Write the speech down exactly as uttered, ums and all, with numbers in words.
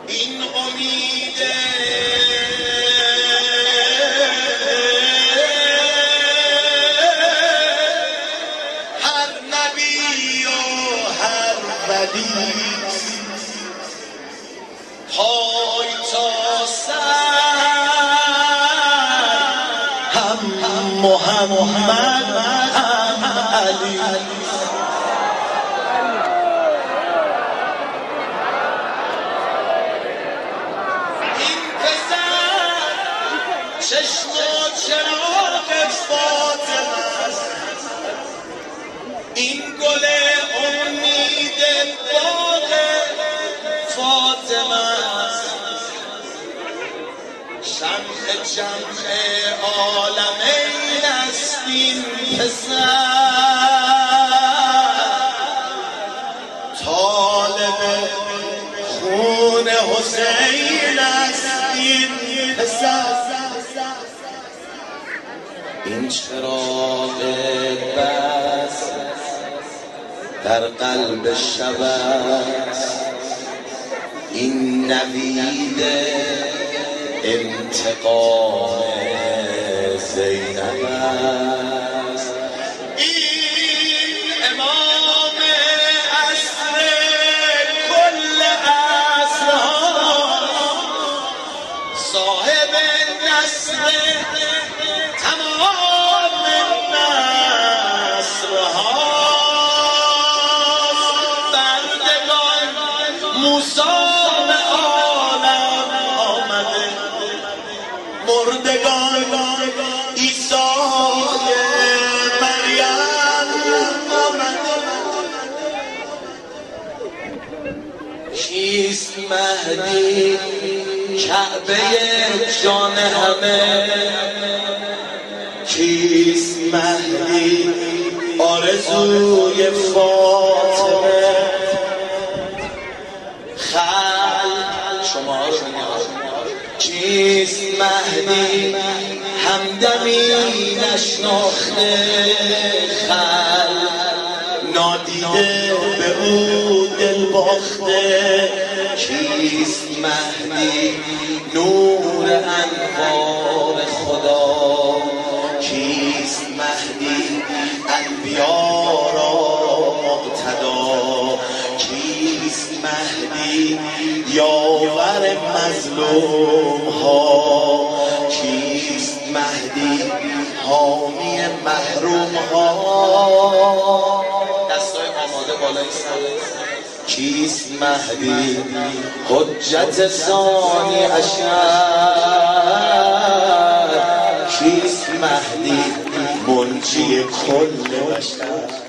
این امید هر نبی و هر ولی پای تا سر هم محمد هم علی. چشم و چراغ فاطمه است، این گل امید باغ فاطمه است، شمع جمع عالمین است این پسر، طالب خون حسین است این پسر. این چراغ بس در قلب شب است، این نوید انتقام زینب است، این امام عصر کل عصرها، صاحب نصر تمام نصرها، بردگان موسی به عالم آمده، مردگان عیسی مریم آمده. کیست مهدی کعبه جان همه، کیست مهدی آرزوی فاطمه، خلق شما کیست مهدی همدمی نشناخته، خلق نادیده به او دل باخته، کیست مهدی نور انوار خدا، کیست مهدی انبیا را مقتدا، کیست مهدی یاور مظلوم ها، کیست مهدی حامی محروم ها، دستای آماده بالای سر. کیست مهدی حجت ثانی عشر، کیست مهدی منجی کل بشر.